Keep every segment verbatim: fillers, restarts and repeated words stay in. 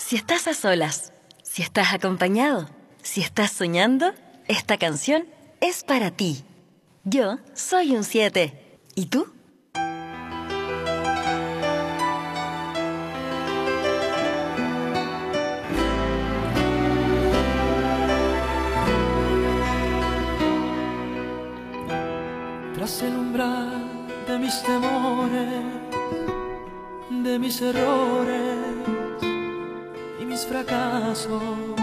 Si estás a solas, si estás acompañado, si estás soñando, esta canción es para ti. Yo soy un siete. ¿Y tú? Tras el umbral de mis temores, de mis errores y mis fracasos,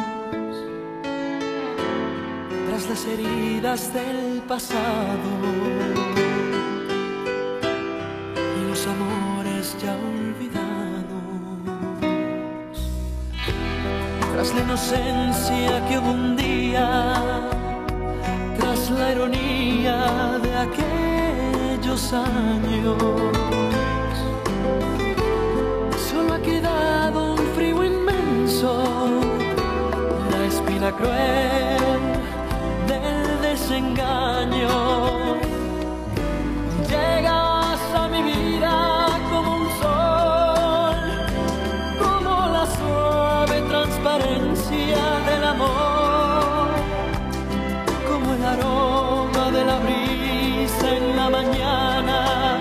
tras las heridas del pasado y los amores ya olvidados, tras la inocencia que hubo un día, tras la ironía de aquellos años, solo ha quedado un frío inmenso, la espina cruel del desengaño. Llegas a mi vida como un sol, como la suave transparencia del amor, como el aroma de la brisa en la mañana,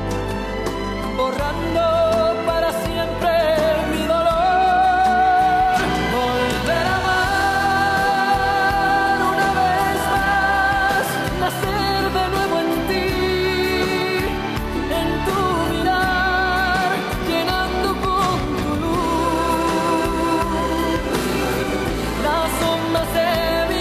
borrando para siempre mi dolor. Volver a amar una vez más, nacer de nuevo en ti, en tu mirar, llenando con tu luz las sombras de mi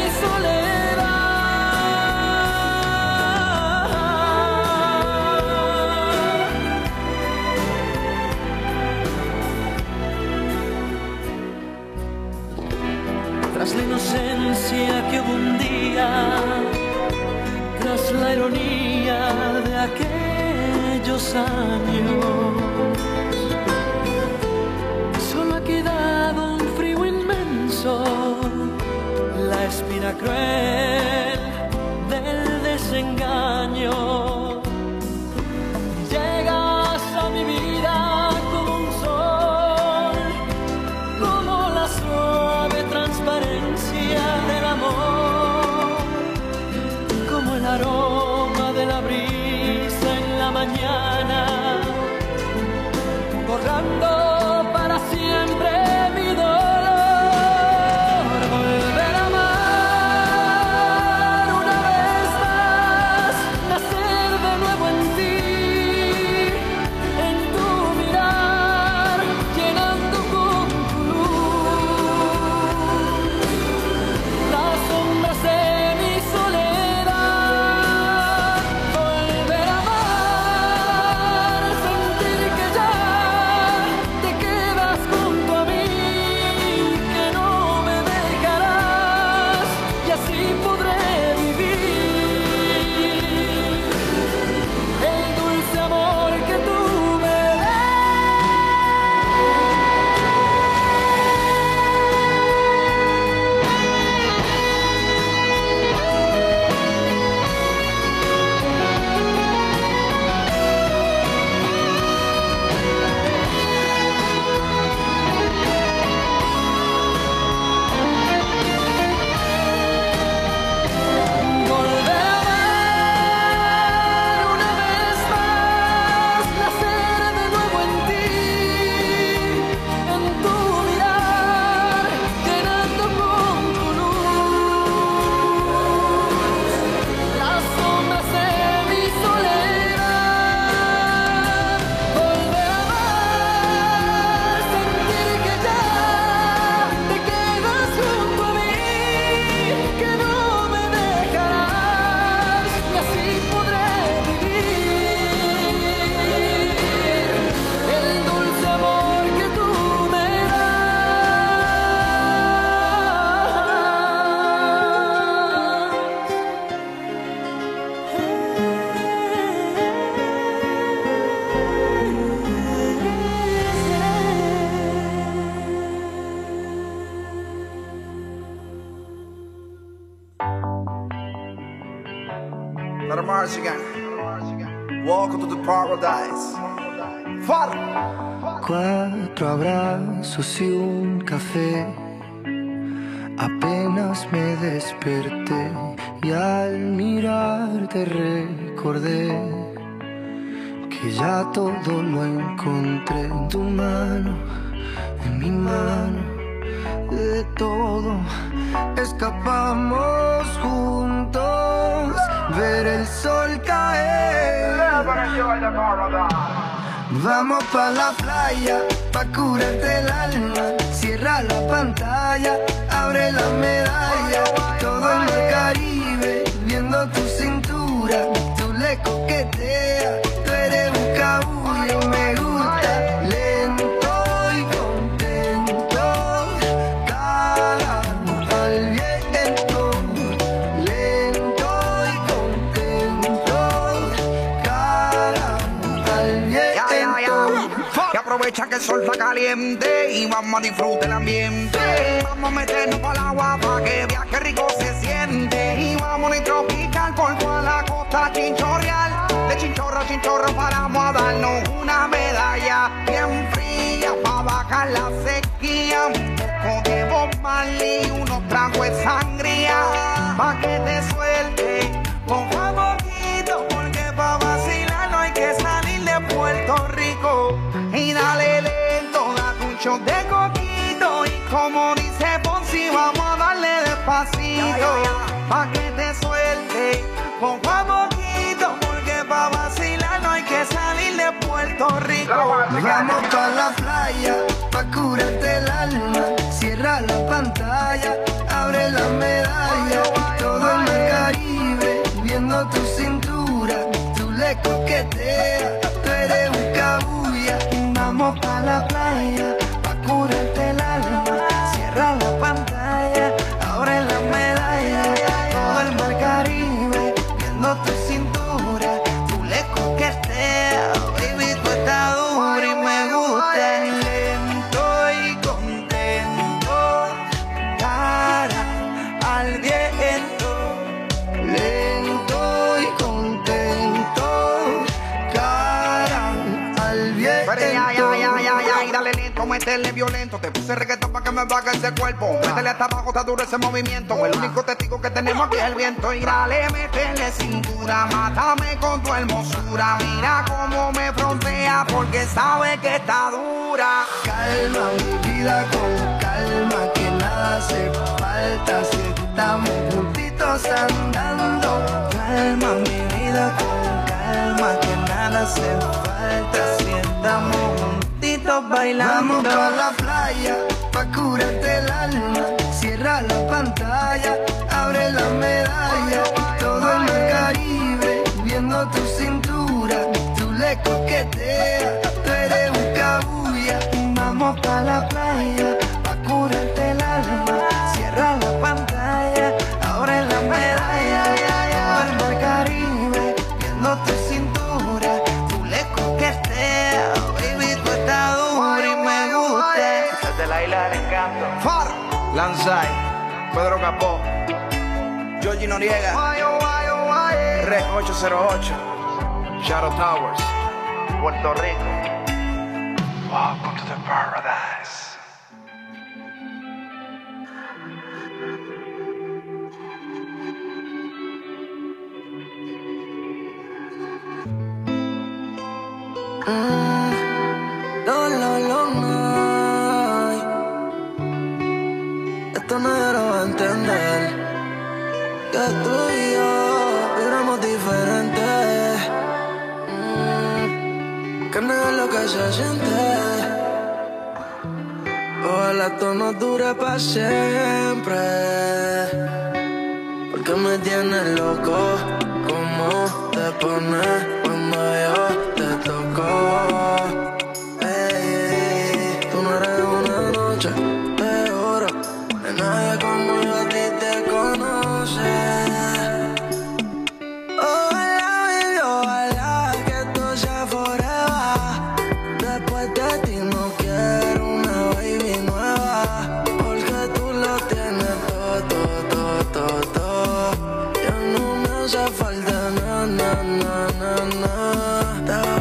tras la inocencia que hubo un día, tras la ironía de aquellos años, solo ha quedado un frío inmenso, la espina cruel del desengaño. Llegas a mi vida como un sol, como la suave transparencia del amor, como el aroma de la brisa en la mañana, borrando para siempre mi dolor. Volver a amar una vez más, nacer de nuevo en ti, en tu mirar, llenando con tu luz las sombras de mi soledad. Volver a amar, sentir que ya te quedas junto a mí, que no me dejarás y así podré vivir el dulce amor que tú me volver a amar una vez más, nacer de nuevo en ti, en tu mirar, llenando con tu luz las sombras de mi soledad. Volver a amar, sentir que ya te quedas junto a mí, que no me dejarás y así podré vivir el dulce amor que tú me Let 'em march again. Welcome to the paradise. Father. Cuatro abrazos y un café. Apenas me desperté y al mirarte recordé que ya todo lo encontré en tu mano, en mi mano. De todo escapamos juntos, ver el sol caer. Vamos pa' la playa, pa' curarte el alma. Cierra la pantalla, abre la medalla. Todo en el Caribe, viendo tu cintura. Tú le coqueteas, tú eres un cabullo. Me gusta lento y contento, cara al viento. Lento y contento, cara al viento. Y aprovecha que el sol está caliente y vamos a disfrutar el ambiente. Vamos a meternos para el agua para que viaje rico se siente. Y vamos a tropical por toda la costa chinchorreal. De chinchorro a chinchorro paramos a darnos una medalla bien fría para bajar la sequía. Un poco de Bob Marley, unos tragos de sangría pa' que te suelte poco a poquito, porque pa' vacilar no hay que salir de Puerto Rico. Y dale lento, date un shot de coquito. Y como dice Ponzi, vamos a darle despacito pa' que te suelte poco a poquito, porque pa' vacilar no hay que salir de Puerto Rico. Vamos pa' la playa, pa' curarte el alma. Cierra la pantalla, abre la medalla. Todo en el Caribe, viendo tu cintura. Tú le coqueteas, tú eres un cabulla. Vamos pa' la playa, pa' curarte el alma. Cierra la pantalla, abre la medalla. Todo el mar Caribe, viendo tu cintura. Tú le coqueteas, baby, tú estás dura y me gusta. Lento y contento, cara al viento. Lento y contento, cara al viento. Pero ya, ya, ya, ya, ya, y dale lento, métele violento. Te puse reggaetón pa' que me baje ese cuerpo. Métele hasta abajo, está duro ese movimiento. El único testigo que tenemos aquí es el viento. Y dale, métele cintura, mátame con tu hermosura. Mira cómo me frontea, porque sabe que está dura. Calma mi vida con calma, que nada hace falta si estamos juntitos andando. Calma mi vida con calma, que nada hace falta si estamos juntitos bailando. Vamos pa' la playa, pa' curarte el alma. Cierra la pantalla, abre la medalla. Todo en el Caribe, viendo tu cintura. Tú le coqueteas, tú eres un cabulla. Vamos pa' la playa, pa' curarte el alma. Cierra la pantalla, abre la medalla. Todo el mar Caribe, viendo tu cintura. Tú le coqueteas, baby, tú estás dura y me gusta. Desde la isla del encanto, Far, Lanzai, Pedro Capó, Georgie Noriega, Rec ocho cero ocho, Shadow Towers, Puerto Rico. Welcome to the paradise. No, no, no, no. Esto nadie lo va a entender. Que tú y yo vibramos diferente. Mm, que no es lo que se siente. Ojalá esto no dure para siempre. Porque me tienes loco. ¿Cómo te pones cuando yo te toco? Ey, tú no eres una noche de oro. De nadie como yo a ti te conoce. Ojalá, baby, ojalá que esto sea forever. Después de ti no quiero una baby nueva. Porque tú lo tienes todo, todo, todo, todo. Ya no me hace falta nada, nada, nada, nada.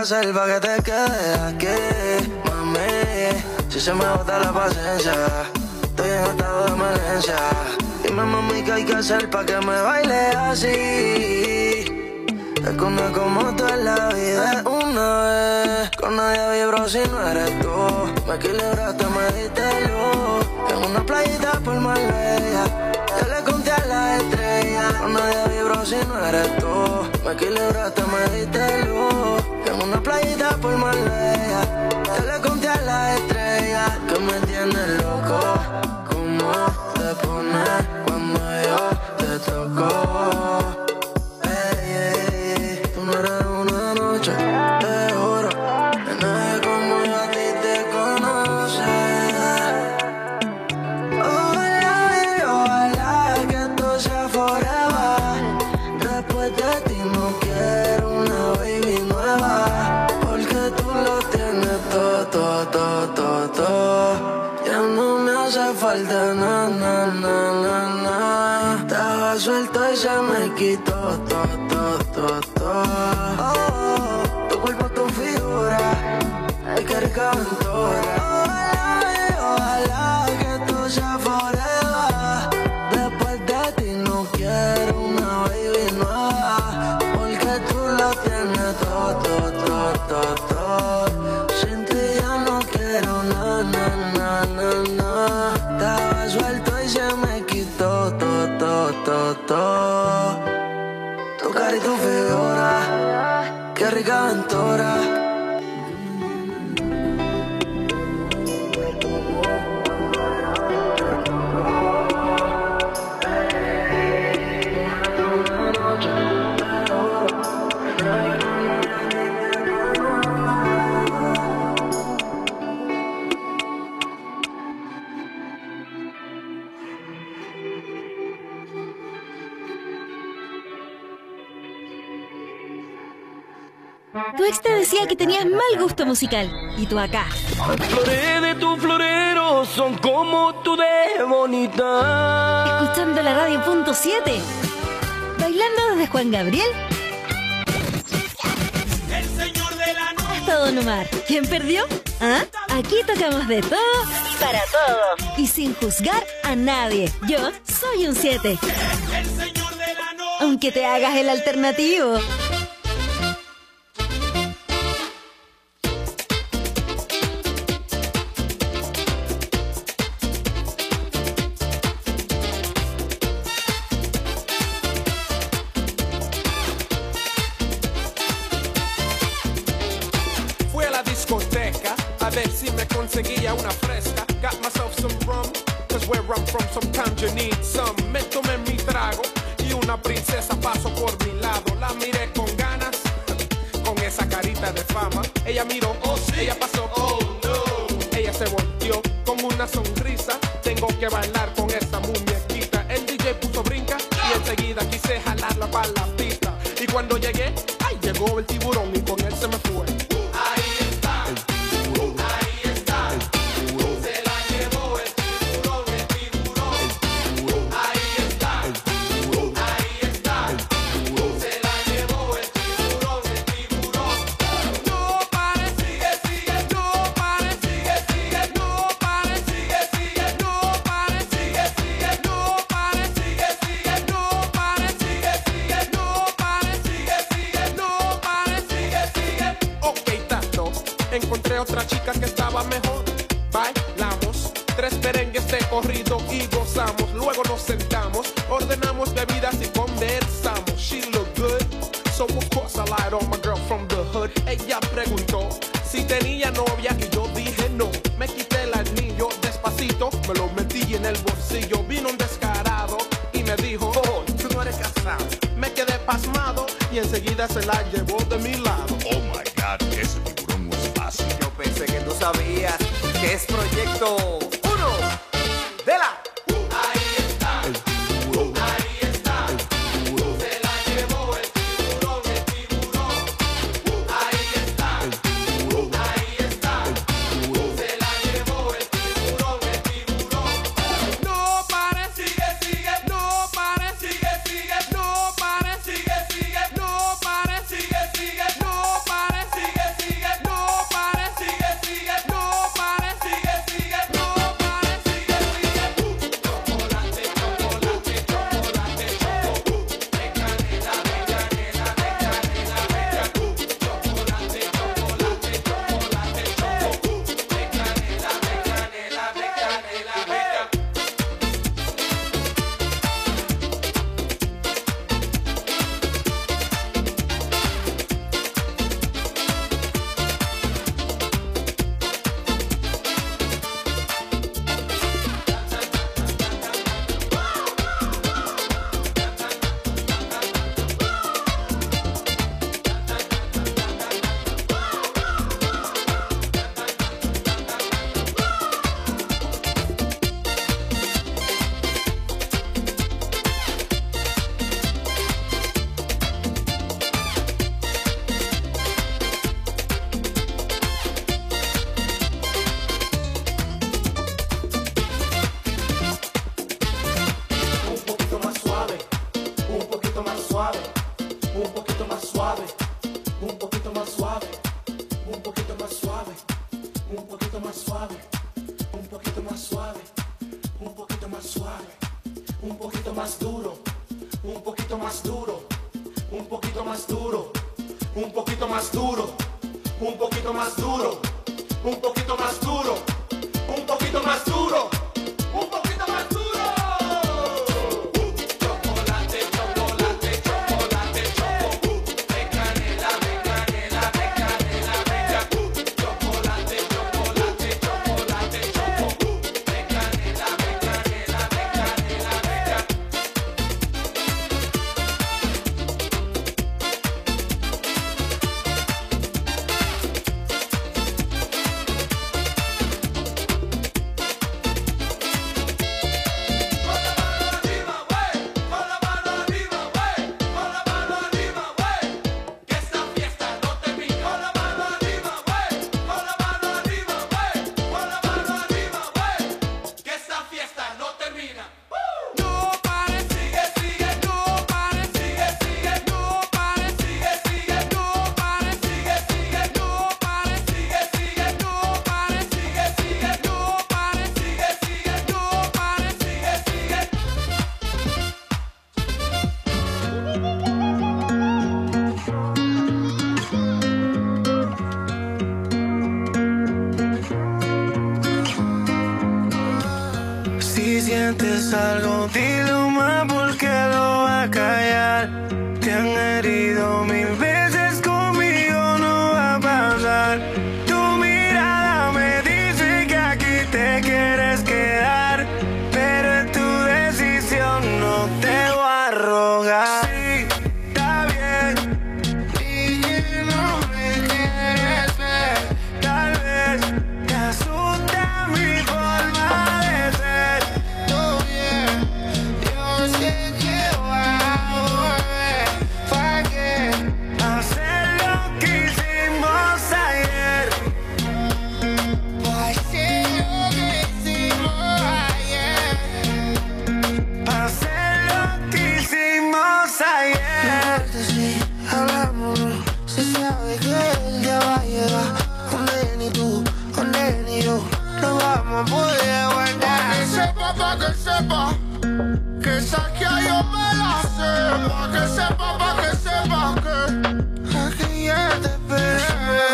hacer pa' que te quedes aquí, mami? Si se me bota la paciencia, estoy en estado de emergencia. Dime, mami, ¿qué hay que hacer pa' que me baile así? Es que una como tú en la vida es una vez. Con nadie vibro si no eres tú. Me equilibraste, me diste luz. En una playita por Marbella, yo le conté a las estrellas. Con nadie vibro si no eres tú. Me equilibraste, me diste luz. En una playita por Marbella, yo le conté a las estrellas. Que me tienes loco, cómo te pones cuando yo te toco. Falta na, na, na, na, na. Estaba suelto y se me quitó, to, to, to, to. Oh, tu cuerpo, tu figura, ay, qué rica aventura. Ojalá, ojalá que tú seas forever. Después de ti no quiero una baby nueva, porque tú lo tienes todo, todo, todo, todo, todo. Sin ti ya no quiero na, na, na, na, na. Estaba suelto y se me quitó todo, todo, todo, todo. Tu cara y tu figura, qué rica aventura. Tu ex te decía que tenías mal gusto musical. Y tú acá. Las flores de tu florero son como tú de bonita. Escuchando la radio punto siete. Bailando desde Juan Gabriel El señor de la noche. hasta Don Omar. ¿Quién perdió? ¿Ah? Aquí tocamos de todo y para todos. Y sin juzgar a nadie. Yo soy un siete. El señor de la noche. Aunque te hagas el alternativo. A ver si me conseguía una fresca. Got myself some rum, cause where I'm from sometimes you need some. Me tomé mi trago y una princesa pasó por mi lado. La miré con ganas, con esa carita de fama. Ella miró, oh sí, ella pasó, oh no. Ella se volteó con una sonrisa. Tengo que bailar con esa muñequita. El D J puso brinca y enseguida quise jalarla para la pista. Y cuando llegué, ay, llegó el tiburón y con él se me fue. Encontré otra chica que estaba mejor. Bailamos tres merengues de corrido y gozamos. Luego nos sentamos, ordenamos bebidas y conversamos. She looked good, so of course I lied on my girl from the hood. Ella preguntó si tenía novia y yo dije no. Me quité el anillo despacito, me lo metí en el bolsillo. Vino un descarado y me dijo, oh, tú no eres casado. Me quedé pasmado y enseguida se la llevó de mi lado. Oh my God, ese tiburón no es fácil. Yo pensé que tú sabías que es proyecto uno de la... Ahí está, El tiburón, ahí está. el tiburón, Se la llevó el tiburón, el tiburón. Ahí está, el tiburón, ahí está. el tiburón. Se la llevó el tiburón, el tiburón. No pare, sigue, sigue, no pare, sigue, sigue, no pare, sigue, sigue, no pare, sigue, sigue, no pare, sigue, sigue. un poquito más suave, un poquito más suave, un poquito más suave, un poquito más duro, un poquito más duro, un poquito más duro, un poquito más duro, un poquito más duro, un poquito más duro, un poquito más duro, un poquito más duro. Chocolate, chocolate, chocolate, choco, de canela, de canela, de canela, bella. Chocolate, chocolate, chocolate, choco, de canela, de canela, de canela, bella. Si sientes algo, dilo más porque lo va a callar. Te han herido mil veces, conmigo no va a pasar. Tu mirada me dice que aquí te quieres quedar, pero es tu decisión, no te voy a rogar. Sí, está bien, y que no me quieres ver. Tal vez te asusta mi forma de ser. Todo bien, yo sé que va a volver. ¿Para qué hacer lo que hicimos ayer? ¿Para hacer lo que hicimos ayer? ¿Para hacer lo que hicimos ayer? Sí, hablamos, se sabe que el día va a llegar. Donde ni tú, donde ni yo, no vamos a poder aguantar. Pa' que sepa, pa' que sepa, que esa que yo me la sé. Pa' que sepa, pa' que sepa que aquí ya te esperé.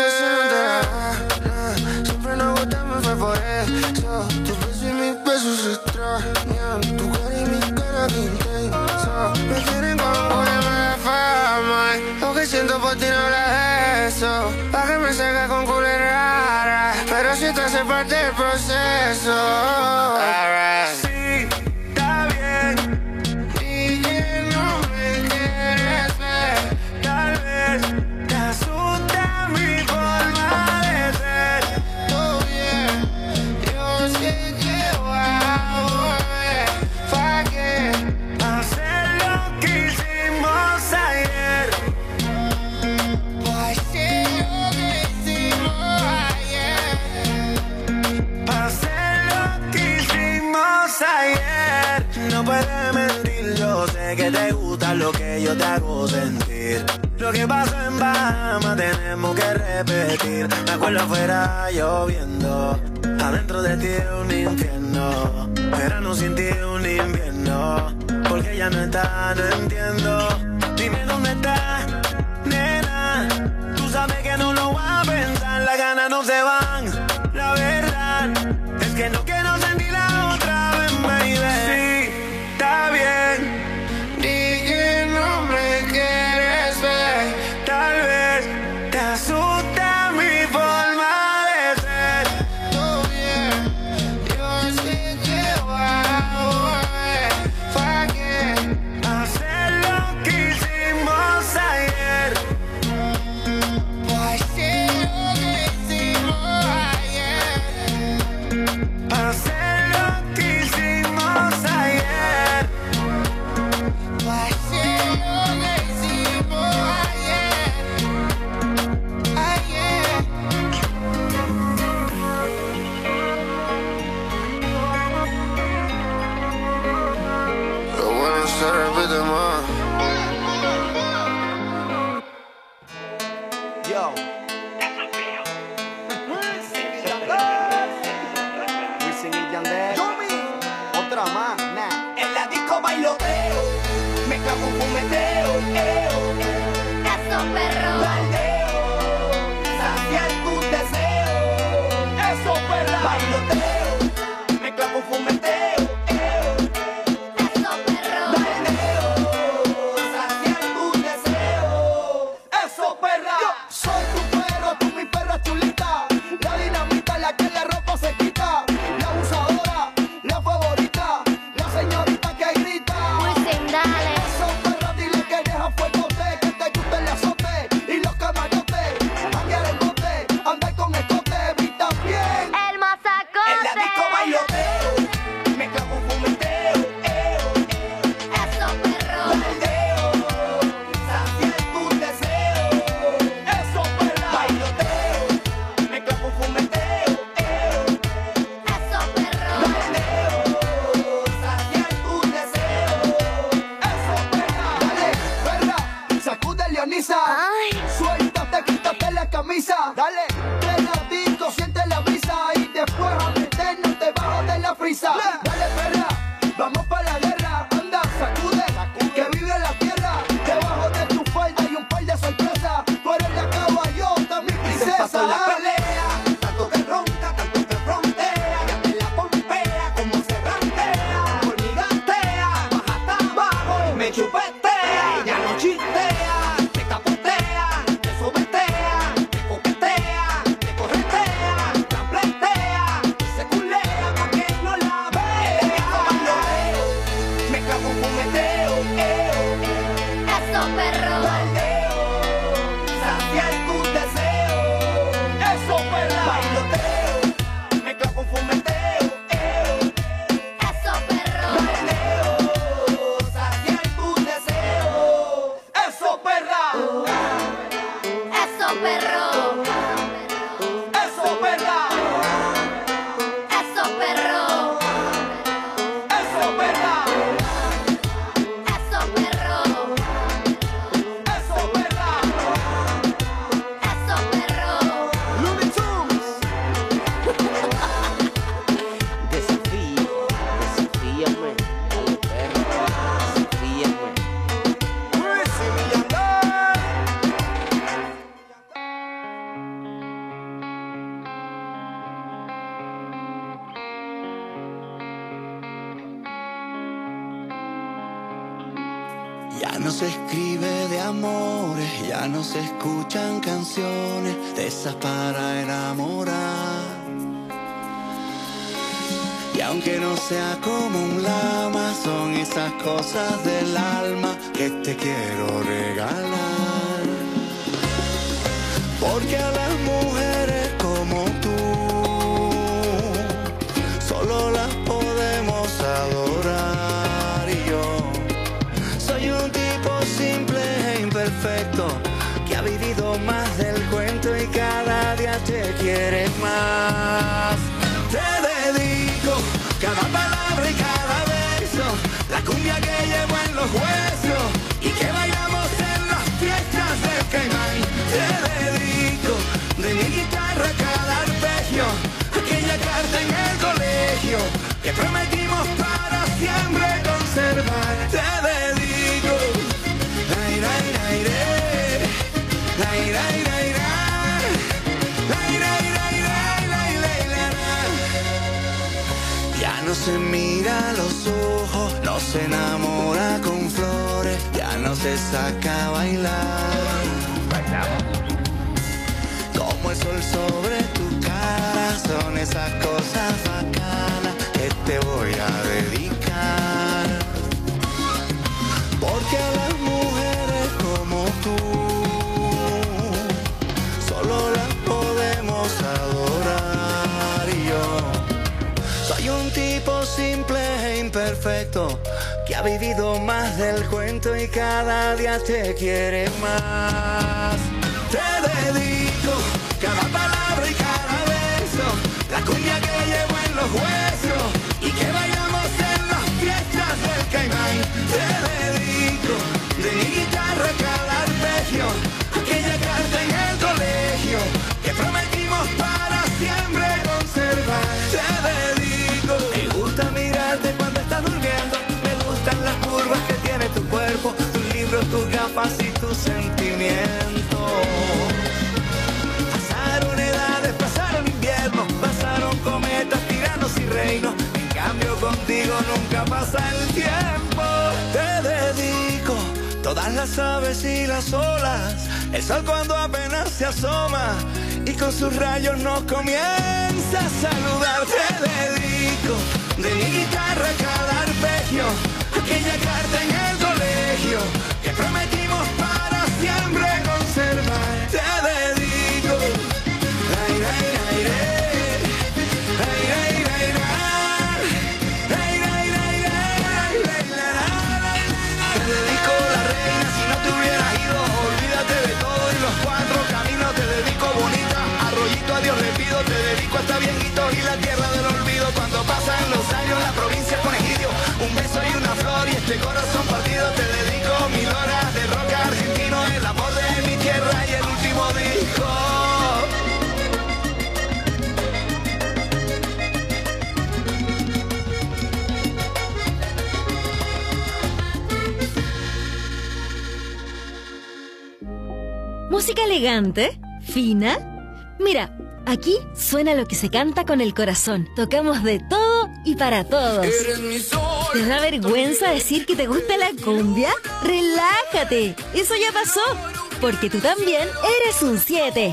Siempre nos gustamos, fue por eso. Tu beso y mis besos se extrañan. Tu cara y mi cara que intenso. Me quieren como una fama. Lo que siento por ti no la eso. Pa' que me saca con culera, pero si te hace parte del proceso. Alright. Sí, está bien, y que no me quieres ver. Tal vez te asusta mi forma de ser. Todo bien, yo sé que va a volver. ¿Para qué hacer lo que hicimos ayer? ¿Para hacer lo que hicimos ayer? ¿Para hacer lo que hicimos ayer? No puedes mentir, yo sé que te gusta lo que yo te hago sentir. Lo que pasó en Bahamas tenemos que repetir. Me acuerdo afuera lloviendo, adentro de ti un infierno. Verano sin ti un invierno, porque ya no está, no entiendo. Dime dónde está, nena. Tú sabes que no lo voy a pensar, las ganas no se van. La verdad es que no quiero sentir la otra vez, baby. Sí, está bien, di que no me quieres ver. Tal vez te asusta mi forma de ser. Todo bien, yo sé que va a volver. ¿Para qué hacer lo que hicimos ayer? ¿Para hacer lo que hicimos ayer? ¿Para clavo un fumeteo, eo, Eso, perro. baldeo, saciar tus deseos, eso perra, bailoteo, me clavo un fumeteo, eo, Eso, perro. baldeo, saciar tus deseos, eso perra. Yo soy tu perro, tú mi perra chulita, la dinamita la que la ropa se quita, la abusadora, la favorita, la señorita que grita. Wisin, dale. Eso perra, dile que deja fuegote, que te guste el azote y los camarotes, cambiar el bote, andar con escote, vi también. El mazacote. En la disco bailoteo, me clavo un fumeteo, eo, Eso, perro. baldeo, saciar tus deseos, eso perra, bailoteo, me clavo un fumeteo, eo, Eso, perro. baldeo, saciar tus deseos, eso perra, dale, perra, sacude Leonisa, Ay. suéltate, quítate la camisa, dale, de la disco, siente la brisa y después a meternos debajo de la frisa, dale perra, vamos para la guerra, anda, sacude, que vive la tierra, debajo de tu falda y un par de sorpresas, tú eres la caballota, mi princesa, la pelea, tanto que ronca, tanto que frontea, ya te la pompea, como se rantea, por mi gantea, baja hasta abajo, me chupetea, ella no chistea, te capotea, te sometea, te coquetea, te corretea, trampletea, se culea pa' que no la vea, bailoteo, me clavo un fumeteo, eo, Eso, perro. baldeo, saciar tus deseos, eso perra, bailoteo, me clavo un fumeteo, eo, Eso, perro. baldeo, saciar tus deseos, eso perra, Eso, perro. eso perra, Eso, perro. eso perra, Eso, perro. eso perra, Eso, perro. Looney Tunes. Desafío, desafíame, dale perro, desafíame. Wisin y Yandel. Ya no se escribe de amores, ya no se escuchan canciones de esas para enamorar. Y aunque no sea como un lama, son esas cosas del alma que te quiero regalar. Porque a las mujeres como tú solo las podemos adorar. Y yo soy un tipo simple e imperfecto que ha vivido más del cuento y cada día te quiere más. Te dedico cada palabra y cada beso, la cumbia que llevo en los huesos y que bailamos en las fiestas del Caimán. Te dedico de mi guitarra cada arpegio, aquella carta en el colegio que prometimos para siempre conservar. Te dedico lai, lai, lai, re, lai, lai, lai, ra, lai, lai, lai, lai, lai, lai, la, ra. Ya no se mira a los ojos, no se enamora con flores, ya no se saca a bailar. Como el sol sobre tu cara, son esas cosas bacanas que te voy a dedicar. Porque a las mujeres como tú solo las podemos adorar. Y yo soy un tipo simple e imperfecto que ha vivido más del cuento y cada día te quiere más. Te dedico cada palabra y cada beso, la cumbia que llevo en los huesos y que bailamos en las fiestas del Caimán. Te dedico de mi guitarra cada arpegio, aquella carta en el colegio que prometimos para siempre conservar. Te dedico, me gusta mirarte cuando estás durmiendo, me gustan las curvas que tiene tu cuerpo, gafas y tus sentimientos. Pasaron edades, pasaron inviernos, pasaron cometas, tiranos y reinos. En cambio contigo nunca pasa el tiempo. Te dedico todas las aves y las olas, el sol cuando apenas se asoma y con sus rayos nos comienza a saludar. Te dedico de mi guitarra cada arpegio, aquella carta en el colegio que prometimos para siempre conservar. Te dedico ay, ay, ay, ay, ay, ay, ay, ay, ay, ay, ay, ay. Te dedico la reina si no te hubieras ido, olvídate de todo y los cuatro caminos. Te dedico bonita, arroyito a Dios le pido. Te dedico hasta viejito y la tierra del olvido. Cuando pasan los años la provincia con egidio, un beso y una flor y este corazón partido. Te dedico mil horas de rock argentino, el amor de mi tierra y el último disco. Música elegante, fina. Mira, aquí suena lo que se canta con el corazón. Tocamos de todo y para todos. ¿Te da vergüenza decir que te gusta la cumbia? ¡Relájate! Eso ya pasó, porque tú también eres un siete.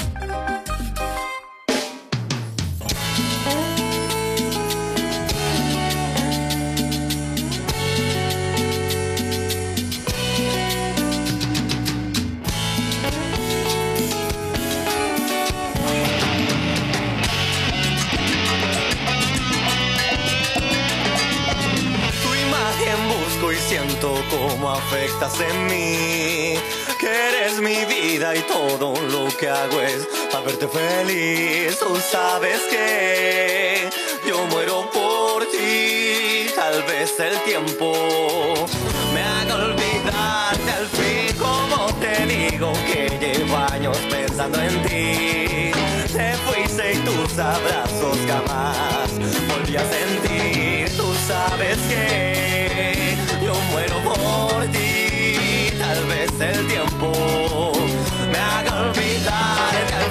Siento cómo afectas en mí, que eres mi vida y todo lo que hago es para verte feliz. Tú sabes que yo muero por ti, tal vez el tiempo me haga olvidarte al fin. Como te digo que llevo años pensando en ti, te fuiste y tus abrazos jamás volví a sentir. Tú sabes que yo muero por ti, tal vez el tiempo me haga olvidarte al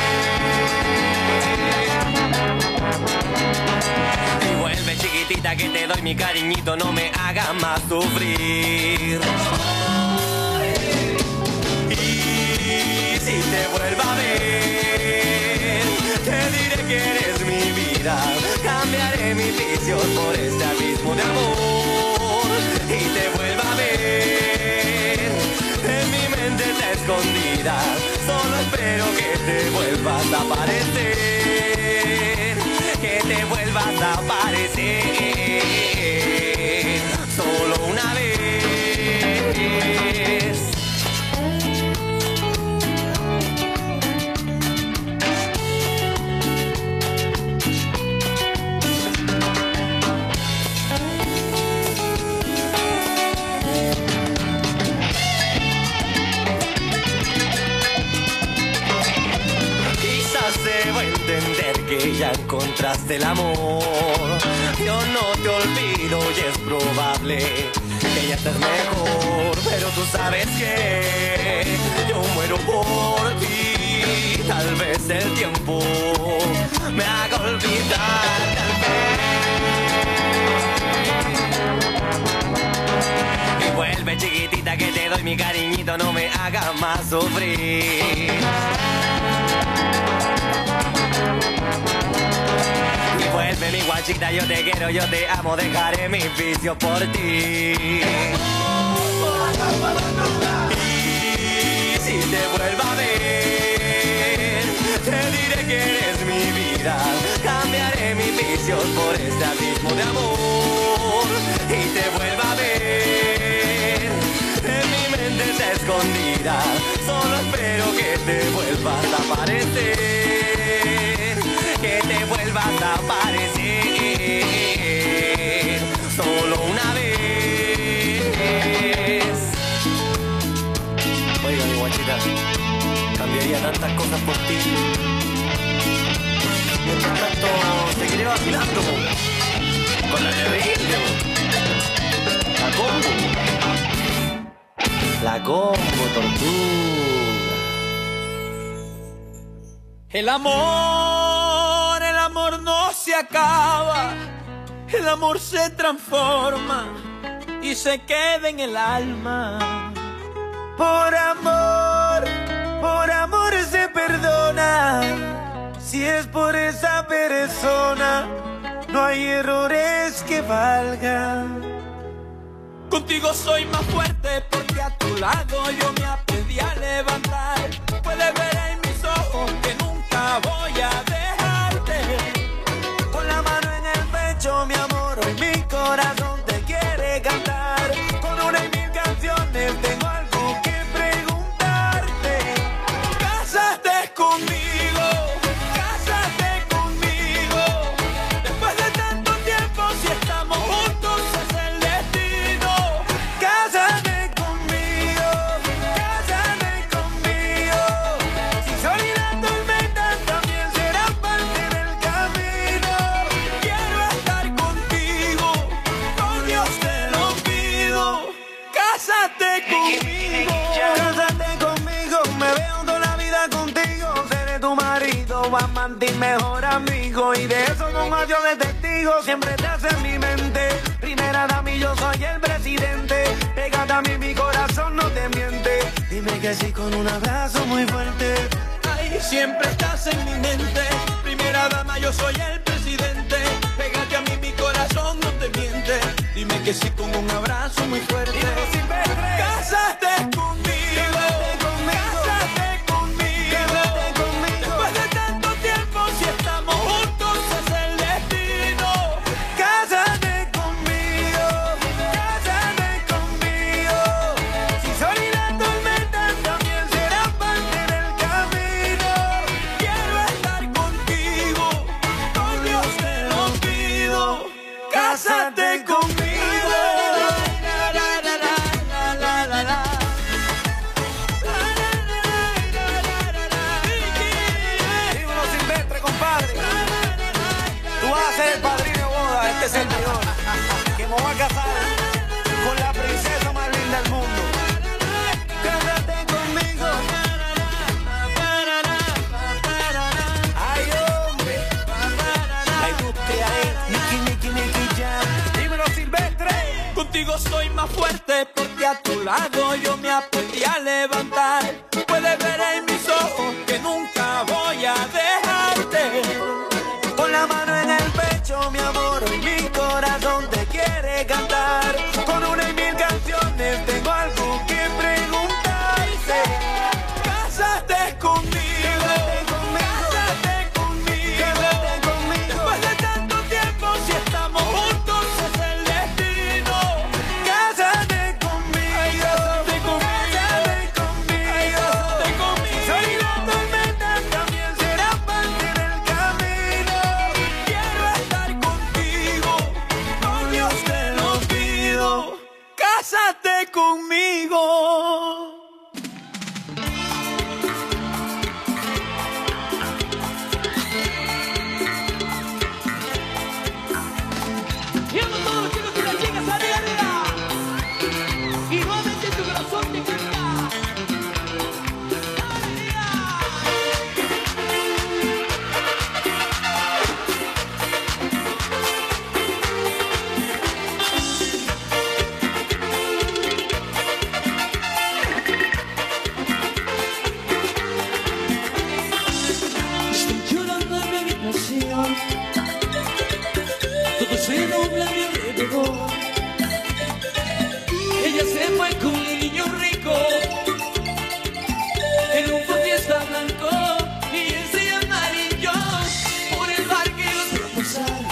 fin. Y vuelve chiquitita que te doy mi cariñito, no me haga más sufrir. Y si te vuelvo a ver, te diré que eres mi vida, cambiaré mis vicios por este abismo de amor. Y te vuelva a ver, en mi mente está escondida, solo espero que te vuelvas a aparecer, que te vuelvas a aparecer, solo una vez. Que ya encontraste el amor, yo no te olvido y es probable que ya estés mejor, pero tú sabes que yo muero por ti, tal vez el tiempo me haga olvidar, tal vez. Y vuelve chiquitita que te doy mi cariñito, no me haga más sufrir. Y vuelve mi guachita, yo te quiero, yo te amo, dejaré mis vicios por ti. Y si te vuelvo a ver, te diré que eres mi vida, cambiaré mis vicios por este abismo de amor. Y te vuelvo a ver, en mi mente está escondida, solo espero que te vuelvas a aparecer, que te vuelvas a aparecer, solo una vez. Oiga, mi guachita, cambiaría tantas cosas por ti. Mientras tanto, seguiré vacilando con la terrible, la combo. La Combo Tortuga. El amor, el amor no se acaba. El amor se transforma y se queda en el alma. Por amor, por amor se perdona. Si es por esa persona, no hay errores que valgan. Contigo soy más fuerte porque a tu lado yo me aprendí a levantar. Puedes ver en mis ojos que nunca voy a dejarte. Con la mano en el pecho, mi amor, hoy mi corazón te quiere cantar. Con una y mil canciones tengo algo que preguntarte. Cásate conmigo, cásate conmigo. Después de tanto tiempo, si estamos juntos es el destino. Cásate conmigo, cásate conmigo. Si sol y la tormenta también serán parte del camino. Quiero estar contigo, con Dios te lo pido. Cásate conmigo, Cásate conmigo, me veo toda la vida contigo. Seré tu marido, amante y mejor amigo. Y de eso con adiós de testigo, siempre te hace en mi mente. Primera dama y yo soy el presidente. Pégate a mí, mi corazón no te miente. Dime que sí con un abrazo muy fuerte. ay, siempre estás en mi mente. Primera dama, yo soy el presidente. Pégate a mí, mi corazón no te miente. Dime que sí con un abrazo muy fuerte. Cásate conmigo, cásate conmigo. Después de tanto tiempo, si estamos juntos es el destino. Cásate conmigo, cásate conmigo. Si sol y la tormenta también será parte del camino. Quiero estar contigo, con Dios te lo pido. Cásate conmigo. Dímelo Silvestre, compadre. Tú vas a ser el padrino de boda de este servidor, que me voy a casar con la princesa más linda del mundo. Cásate conmigo. Ay, hombre. La industria es Nicky, Nicky, Nicky Jam. Dímelo Silvestre. Contigo soy más fuerte porque a tu lado yo me aprendí a levantar. Puedes ver en mis ojos que nunca voy a dejarte. Con la mano en el pecho, mi amor, hoy mi corazón te quiere cantar. Con una y mil canciones tengo algo que preguntarte. Cásate conmigo, cásate conmigo. Después de tanto tiempo, si estamos juntos es el destino. Cásate conmigo, Cásate conmigo, cásate conmigo. cásate conmigo. Sol y la tormenta también será parte del camino. Quiero estar contigo, con Dios te lo pido. Cásate conmigo. Y vamos todos los chicos y las chicas, arriba, arriba. Y nuevamente tu corazón te canta. ¡Alegría! Estoy llorando en mi habitación. Todo se nubla a mi alrededor. Ella se fue con un niño rico en un Ford Fiesta blanco y él se amarillo por el bar que los va a pasar.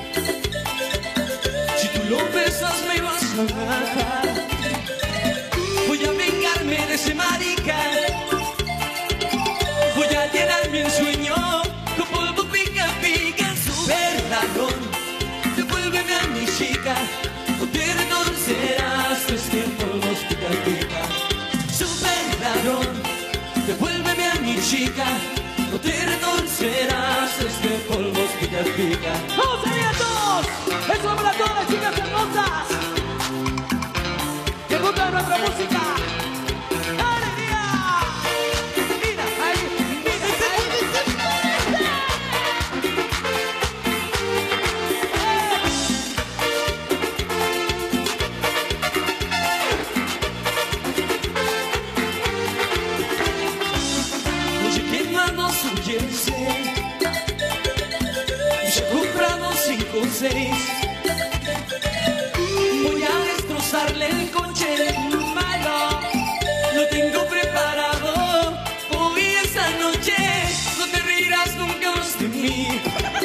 Si tú lo besas me vas a matar. Voy a vengarme de ese marica. Voy a llenar mi ensueño con polvo pica pica. Super ladrón, devuélveme a mi chica. No te reconocerás, este polvo pica pica. Super ladrón, devuélveme a mi chica. No te reconocerás, este polvo pica pica. ¡Vamos allá todos! ¡Eso es para todas las chicas hermosas! Que gustan nuestra música. cinco seis. Voy a destrozarle el coche malo, lo tengo preparado. Hoy esa noche no te reirás nunca más de mí.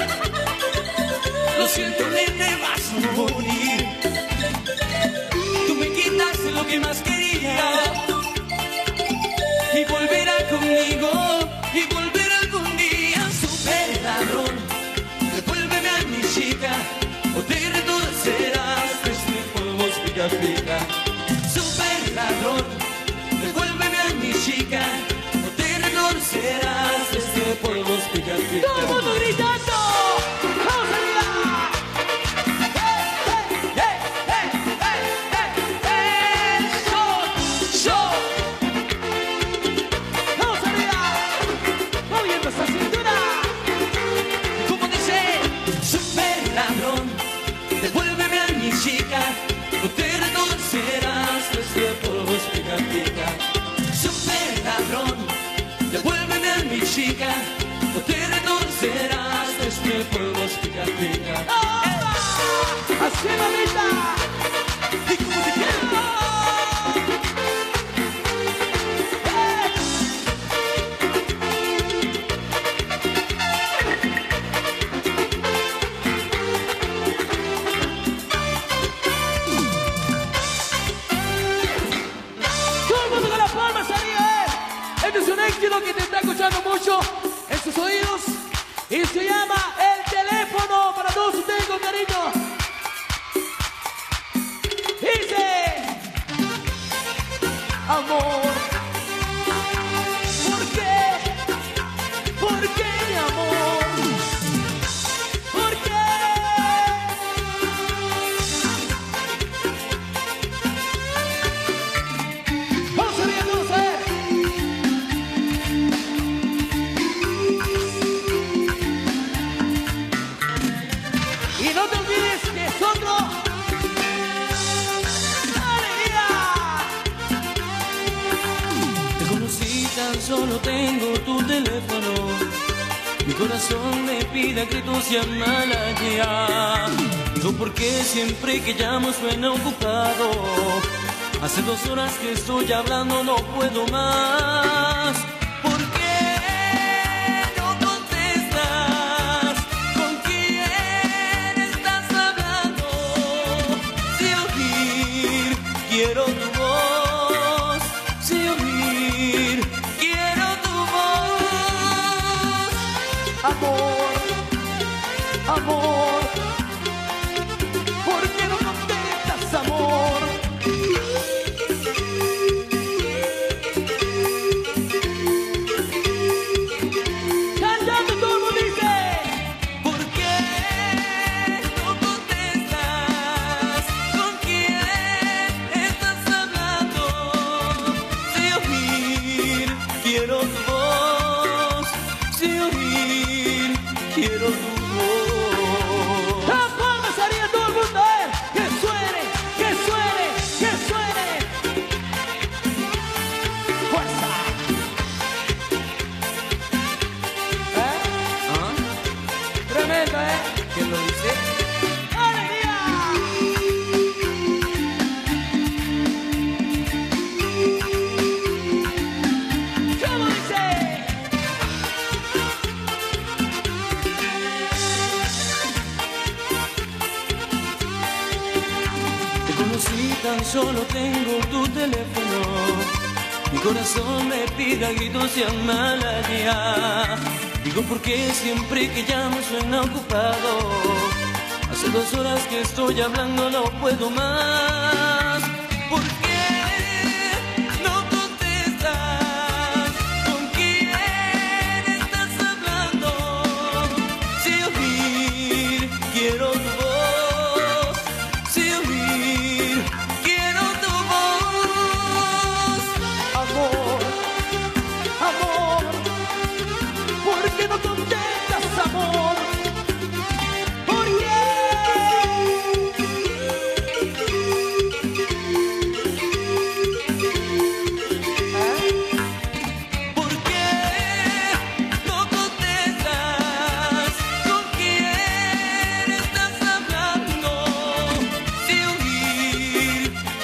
Lo siento, nene, vas a morir. Tú me quitaste lo que más quería y volverá conmigo, y volverá algún día. Super ladrón, devuélveme a mi chica, o te retorcerás desde polvos pica pica. Super ladrón, devuélveme a mi chica, o te retorcerás desde polvos pica pica. ¡Todo el mundo gritando! ¡Vamos arriba! No te retorcerás desde polvos pica pica. Super ladrón, devuélveme a mi chica. No te retorcerás desde polvos pica pica. ¡Así, mamita! ¡Y como te quiero! Que te está escuchando mucho en sus oídos y se llama El Teléfono, para todos ustedes con cariño. Dice: amor, ¿por qué? ¿Por qué, mi amor? ¿Por qué? Vamos a ver, vamos a ver. Y no te olvides que es otro. ¡Alegría! Te conocí, tan solo tengo tu teléfono. Mi corazón me pide a gritos llamar allá. Digo, ¿por qué siempre que llamo suena ocupado? Hace dos horas que estoy hablando, no puedo más. Quiero tu voz, sí oír, quiero tu voz. Amor, amor, ¿por qué no contestas, amor? Cantando todo el mundo dice: ¿por qué no contestas? ¿Con quién? Quiero tu voz, sí oír, quiero tu voz. ¡Las palmas haría todo el mundo! ¡Eh! ¡Que suene, que suene, que suene! ¡Fuerza! ¿Eh? ¿Ah? Tremendo, ¿eh? ¿Quién lo dice? ¡Alegría! Tan solo tengo tu teléfono. Mi corazón me pide a gritos llamarla ya. Digo, ¿por qué siempre que llamo suena ocupado? Hace dos horas que estoy hablando, no puedo más. ¿Por qué no contestas? ¿Con quién estás hablando? Sí oír, quiero tu voz. Sí oír, quiero tu voz. Amor, amor, ¿por qué no contestas, amor? ¿Por qué? ¿Por qué no contestas? ¿Con quién estás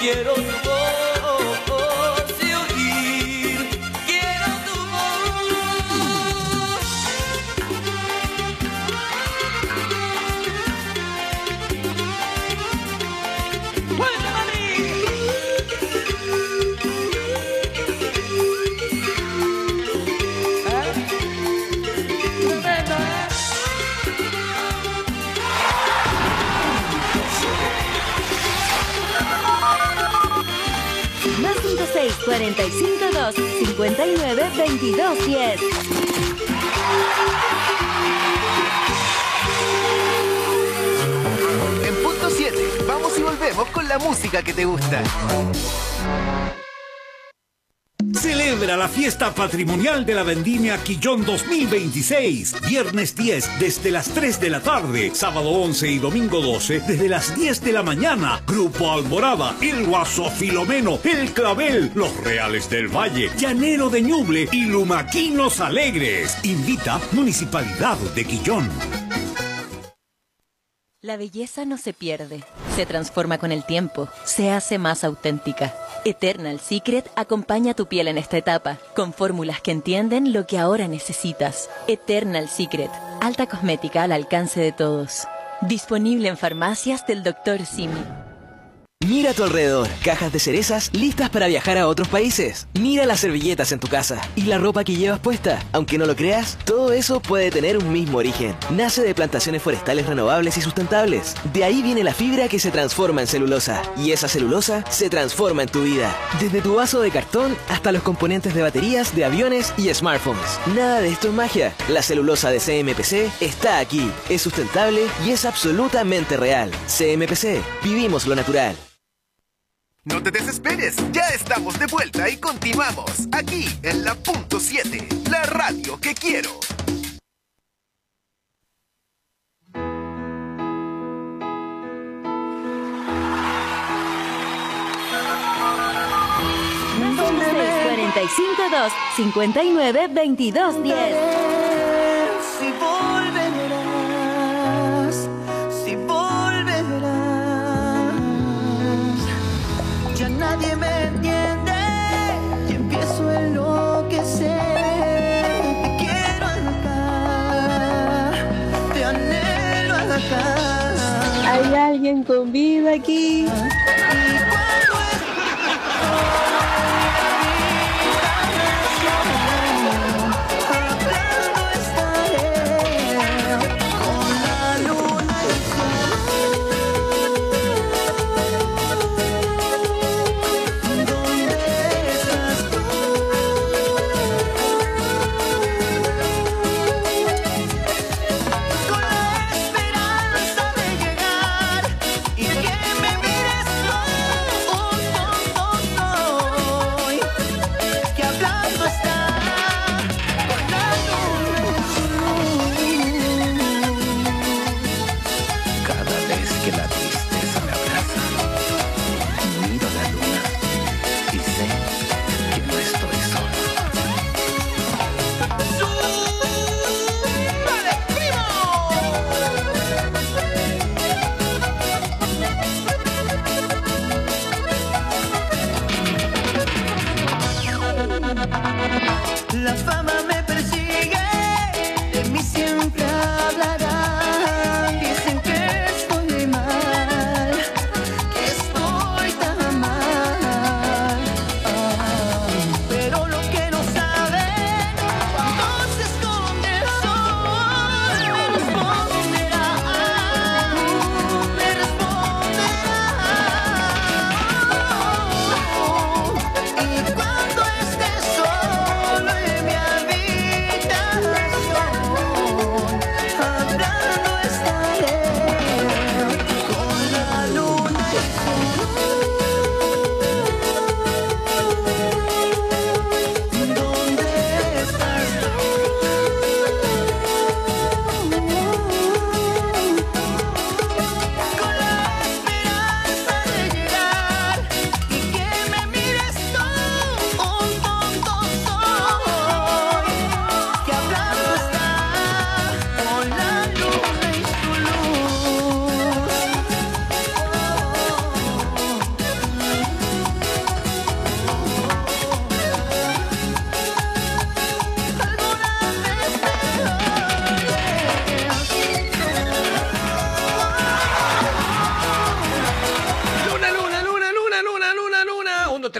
quiero tu voz y oír, quiero tu voz. ¡Vuelve, Madrid! Más cinco seis cuarenta y cinco dos cincuenta y nueve veintidós diez. En punto siete, vamos y volvemos con la música que te gusta. Celebra la fiesta patrimonial de la Vendimia Quillón dos mil veintiséis. Viernes diez desde las tres de la tarde. Sábado once y domingo doce desde las diez de la mañana. Grupo Alborada, El Guaso Filomeno, El Clavel, Los Reales del Valle, Llanero de Ñuble y Lumaquinos Alegres. Invita Municipalidad de Quillón. La belleza no se pierde, se transforma con el tiempo, se hace más auténtica. Eternal Secret acompaña tu piel en esta etapa, con fórmulas que entienden lo que ahora necesitas. Eternal Secret, alta cosmética al alcance de todos. Disponible en farmacias del doctor Simi. Mira a tu alrededor, cajas de cerezas listas para viajar a otros países. Mira las servilletas en tu casa y la ropa que llevas puesta. Aunque no lo creas, todo eso puede tener un mismo origen. Nace de plantaciones forestales renovables y sustentables. De ahí viene la fibra que se transforma en celulosa. Y esa celulosa se transforma en tu vida. Desde tu vaso de cartón hasta los componentes de baterías, de aviones y smartphones. Nada de esto es magia. La celulosa de C M P C está aquí. Es sustentable y es absolutamente real. C M P C. Vivimos lo natural. No te desesperes, ya estamos de vuelta y continuamos aquí en la punto siete, la radio que quiero. cuarenta y cinco dos cincuenta y nueve veintidós diez. Si volverás, si volverás. Ya nadie me entiende y empiezo a enloquecer. Te quiero acá, te anhelo acá. Hay alguien con vida aquí. La fama me persigue, de mí siempre hablarán. Dicen que estoy mal,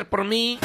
por mí.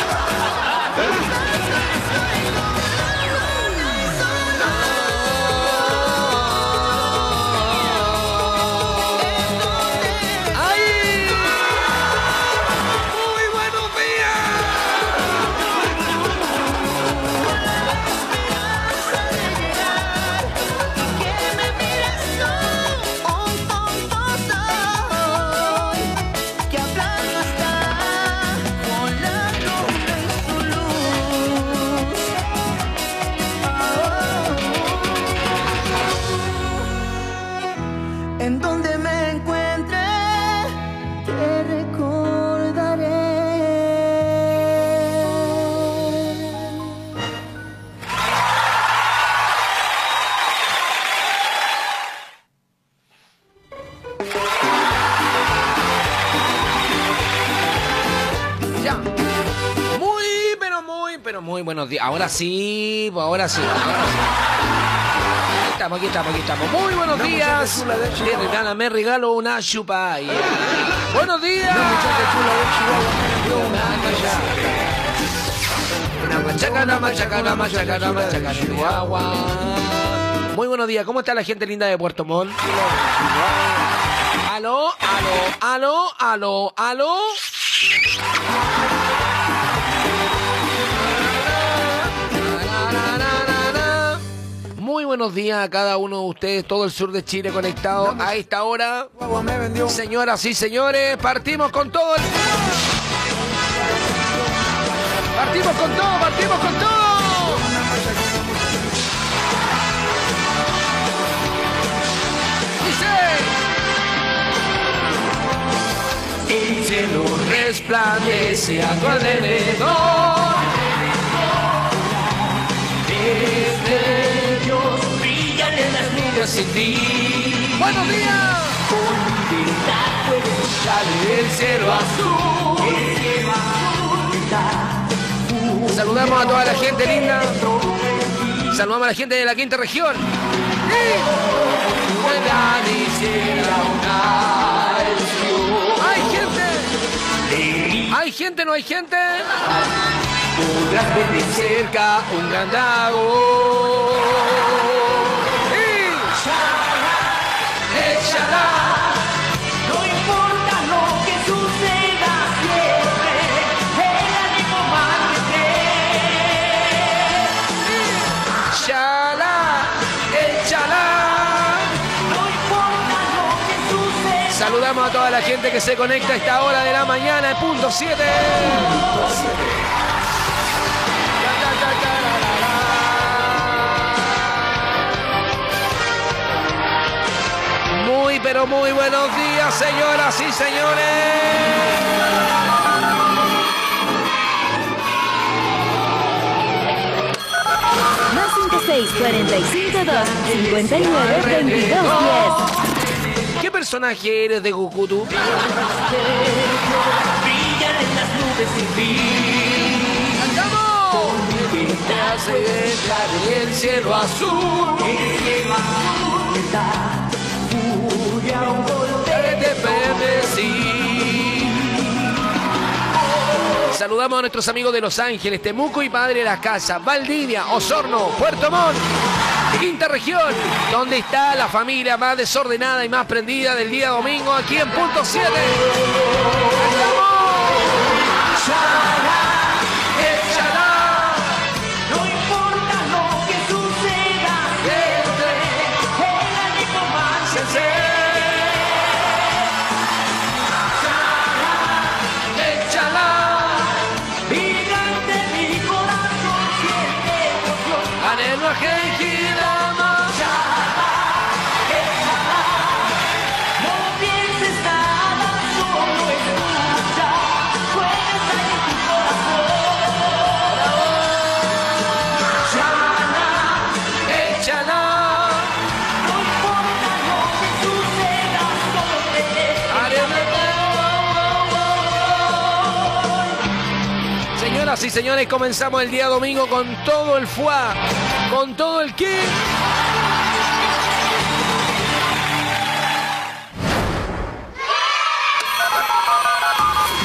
En donde me encuentre, te recordaré. Ya. Muy, pero muy, pero muy buenos días. Ahora sí, ahora sí, ahora sí. Aquí estamos, aquí estamos, aquí estamos. Muy buenos días. Me regala, me regalo una chupalla. Buenos días. Muy buenos días. ¿Cómo está la gente linda de Puerto Montt? Aló, aló, aló, aló, aló. Muy buenos días a cada uno de ustedes, todo el sur de Chile conectado a esta hora. Señoras y señores, partimos con todo el... Partimos con todo, partimos con todo. Dice... El cielo resplandece a tu alrededor. Desde Dios brillan en las nubes sin ti. ¡Buenos días! Con libertad puedes salir el cielo azul. Saludamos a toda la gente linda. Saludamos a la gente de la quinta región. ¡Hay gente! ¿Hay gente, no hay gente? Podrás ver de cerca un gran lago. Échala. No importa lo que suceda siempre, el ánimo mantendré. Échala, échala. No importa lo que suceda. Saludamos a toda la gente que se conecta a esta hora de la mañana, el punto siete. Muy, pero muy buenos días, señoras y señores. Más cinco seis, cuarenta y cinco, dos, cincuenta y nueve, veintidós, diez. ¿Qué personaje eres de Goku tú? Brillan en las nubes sin fin. ¡Cantamos! Te hace entrar el cielo azul. El cielo azul está. Saludamos a nuestros amigos de Los Ángeles, Temuco y Padre de las Casas, Valdivia, Osorno, Puerto Montt, quinta región, donde está la familia más desordenada y más prendida del día domingo, aquí en punto siete. No importa lo que suceda, el ánimo más. No pienses nada, solo escucha. Puedes estar en tu corazón. Échala. No importa lo que suceda, solo te. Señoras y señores, comenzamos el día domingo con todo el fuá, con todo el kit. Más cinco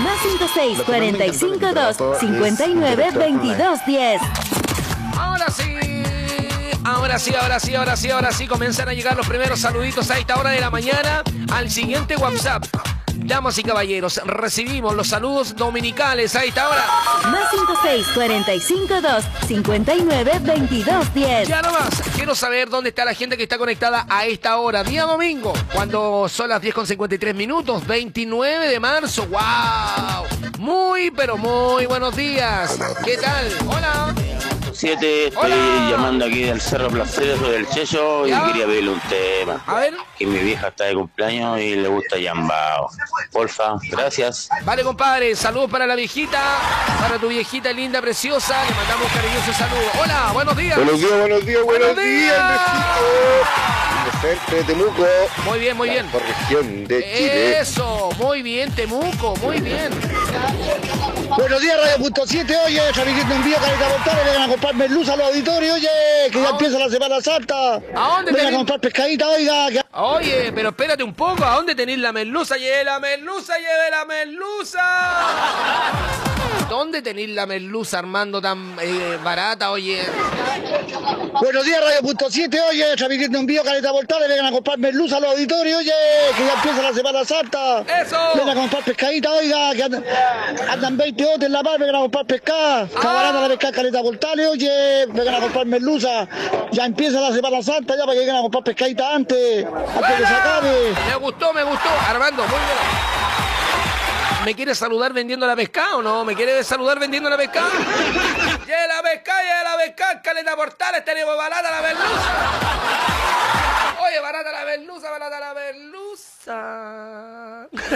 cinco seis, cuatro cinco dos, cinco nueve, dos dos uno cero. Ahora sí, ahora sí, ahora sí, ahora sí, ahora sí, comienzan a llegar los primeros saluditos a esta hora de la mañana al siguiente WhatsApp. Damas y caballeros, recibimos los saludos dominicales a esta hora. Más cinco seis, cuatro cinco dos, cinco nueve, dos dos uno cero. Ya nomás, quiero saber dónde está la gente que está conectada a esta hora, día domingo, cuando son las diez con cincuenta y tres minutos, veintinueve de marzo. ¡Wow! Muy, pero muy buenos días. ¿Qué tal? Hola. siete, estoy Hola. llamando aquí del Cerro Placero del Checho y ¿Ya? quería pedirle un tema. A ver. Que mi vieja está de cumpleaños y le gusta Yambao. Porfa, gracias. Vale, compadre, saludos para la viejita, para tu viejita linda, preciosa. Le mandamos un cariñoso saludo. Hola, buenos días. Buenos días, buenos días, buenos, días, Andresito. De Temuco. Muy bien, muy bien. Por región de Chile. Eso, muy bien, Temuco, muy bien. Buenos días, Radio Punto siete, oye, transmitiendo en vivo, Caleta Portales, vengan a comprarme luz a los auditorios, oye, que ya empieza la Semana Santa. ¿A dónde vengan tenés? a comprar pescadita, oiga. Que... Oye, pero espérate un poco, ¿a dónde tenéis la merluza? ¡Lleve la merluza, lleve la merluza! ¿Dónde tenéis la merluza, Armando, tan eh, barata, oye? Buenos días, Radio Punto siete, oye, transmitiendo en vivo, Caleta Portales, vengan a comprarme luz a los auditorios, oye, que ya empieza la Semana Santa. ¡Eso! Vengan a comprar pescadita, oiga, que andan, andan veinte botes en la mar, vengan a comprar pescada. Está Ah. barata la pescada Caleta Portales, oye, vengan a comprar merluza. Ya empieza la Semana Santa, ya para que vengan a comprar pescadita antes, antes que se acabe. Me gustó, me gustó. Armando, muy bien. ¿Me quieres saludar vendiendo la pescada o no? ¿Me quieres saludar vendiendo la pescada? ¡Lleve la pescada, lleve la pescada! Caleta Portales, tenemos barata la merluza. Oye, barata la merluza, barata la merluza.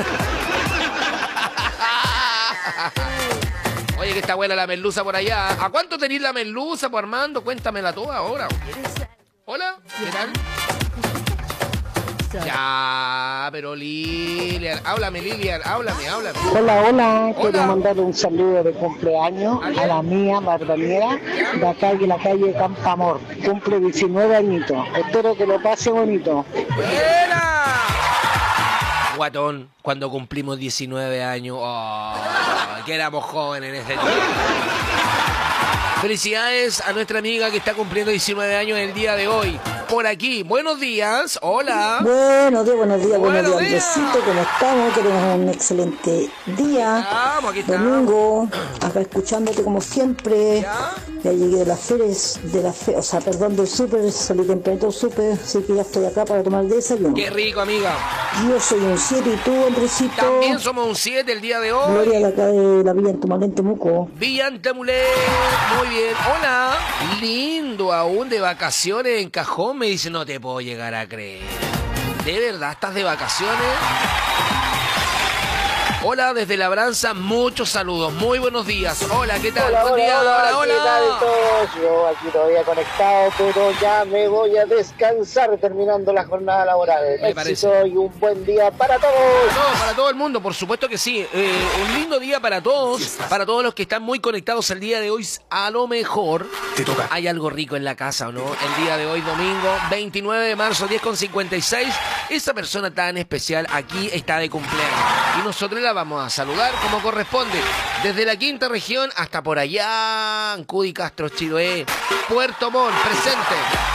Oye, que está buena la merluza por allá. ¿A cuánto tenéis la merluza, pues, Armando? Cuéntamela toda ahora. Hola, ¿qué tal? Ya, pero Lilian, háblame Lilian, háblame, háblame. Hola, hola, quiero Hola. mandar un saludo de cumpleaños a la mía, Mardanera, de acá de la calle Campamor. Cumple diecinueve añitos. Espero que lo pase bonito. ¡Buena! Guatón, cuando cumplimos diecinueve años, oh, que éramos jóvenes en ese tiempo. Felicidades a nuestra amiga que está cumpliendo diecinueve años el día de hoy. Por aquí, buenos días, hola. Buenos días, buenos días, buenos, Buenos días, días. Andresito, ¿cómo estamos? Que tengas un excelente día. Vamos, aquí estamos. Domingo, acá escuchándote como siempre. ¿Ya? Ya llegué de las ferias, de la fe, o sea, perdón, del súper, salí tempranito del súper, así que ya estoy acá para tomar el desayuno. Qué rico, amiga. Yo soy un siete y tú, Andresito. También somos un siete el día de hoy. Gloria de acá de la Villa en Tumalén, Temuco. Villantamulé, muy bien. Hola, lindo, aún de vacaciones en Cajón. Me dice, no te puedo llegar a creer. ¿De verdad estás de vacaciones? Hola, desde Labranza, muchos saludos. Muy buenos días. Hola, ¿qué tal? Hola, Buen hola, día. hola, hola, ¿qué tal todos? Yo aquí todavía conectado, pero ya me voy a descansar terminando la jornada laboral. Me Éxito parece. y un buen día para todos. No, para todo el mundo, por supuesto que sí. Eh, un lindo día para todos, para todos los que están muy conectados el día de hoy. A lo mejor hay algo rico en la casa, ¿o no? El día de hoy, domingo, veintinueve de marzo, diez con cincuenta y seis. Esa persona tan especial aquí está de cumpleaños. Y nosotros la vamos a saludar como corresponde. Desde la quinta región hasta por allá, Ancudi, Castro, Chiloé, Puerto Montt, presente.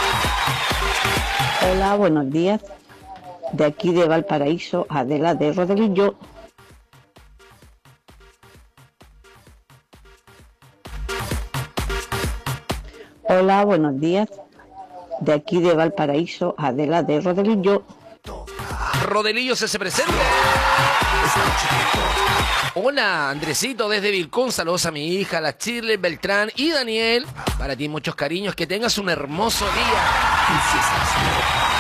Hola, buenos días. De aquí de Valparaíso, Adela de Rodriguillo. Hola, buenos días. De aquí de Valparaíso, Adela de Rodriguillo. Rodelillo se, se presente. Hola, Andresito desde Vilcún. Saludos a mi hija, la Shirley, Beltrán y Daniel. Para ti muchos cariños. Que tengas un hermoso día.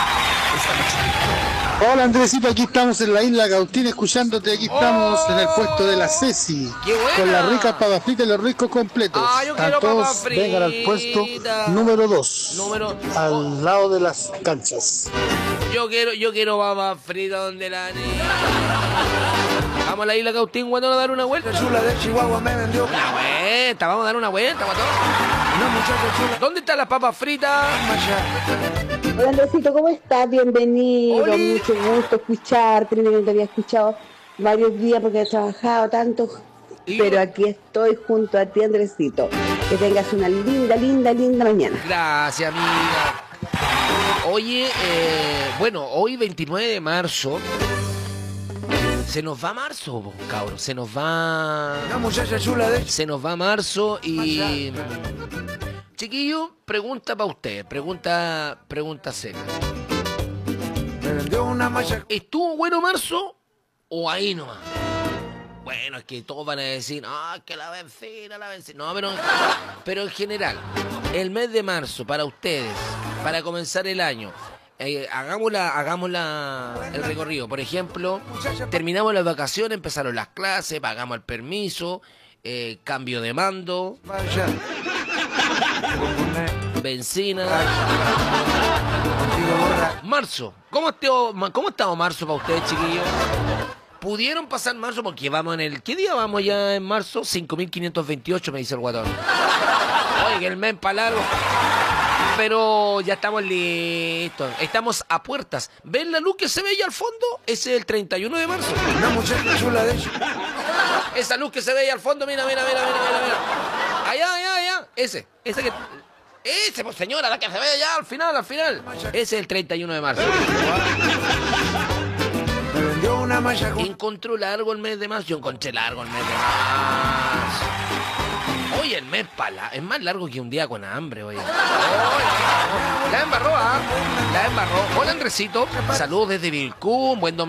Hola Andresito, aquí estamos en la isla Cautín escuchándote, aquí estamos en el puesto de la Ceci, ¡Qué buena! con las ricas papas fritas y los ricos completos. Ah, yo A quiero todos papas vengan al puesto número dos, Número- al lado de las canchas. Yo quiero, yo quiero papas fritas donde la niña. Vamos a la isla Cautín, guatón, a dar una vuelta. Chula de Chihuahua me vendió. Una vuelta, vamos a dar una vuelta, guatón. ¿Dónde están las papas fritas? Hola Andresito, ¿cómo estás? Bienvenido, mucho gusto escucharte, no te había escuchado varios días porque he trabajado tanto pero aquí estoy junto a ti, Andresito. Que tengas una linda, linda, linda mañana. Gracias, amiga. Oye, eh, bueno, hoy veintinueve de marzo. Se nos va marzo, cabrón. Se nos va. Una muchacha chula de. Se nos va marzo y. Chiquillo, pregunta para usted. Pregunta, pregunta seca. Me vendió una malla. ¿Estuvo bueno marzo o ahí nomás? Bueno, es que todos van a decir, ah, que la benzina, la benzina. No, pero, pero en general, el mes de marzo para ustedes, para comenzar el año, eh, hagamos, la, hagamos la, el recorrido. Por ejemplo, terminamos las vacaciones, empezaron las clases, pagamos el permiso, eh, cambio de mando, benzina. Marzo, ¿cómo ha estado, cómo ha estado marzo para ustedes, chiquillos? ¿Pudieron pasar marzo? Porque vamos en el... ¿Qué día vamos ya en marzo? cinco mil quinientos veintiocho, me dice el guatón. Oye, que el mes para largo. Pero ya estamos listos. Estamos a puertas. ¿Ven la luz que se ve allá al fondo? Ese es el treinta y uno de marzo. Una muchacha chula de. Esa luz que se ve allá al fondo, mira, mira, mira, mira, mira, mira. Allá, allá, allá. Ese, ese que... Ese, pues señora, la que se ve allá al final, al final. Ese es el treinta y uno de marzo. Me vendió una malla. Encontró largo el mes de marzo. Yo encontré largo el mes de marzo. Oye, el mes pala es más largo que un día con hambre, oye. La embarró, ¿ah? La embarró. Hola, Andresito. Saludos desde Vilcún. Buen domingo.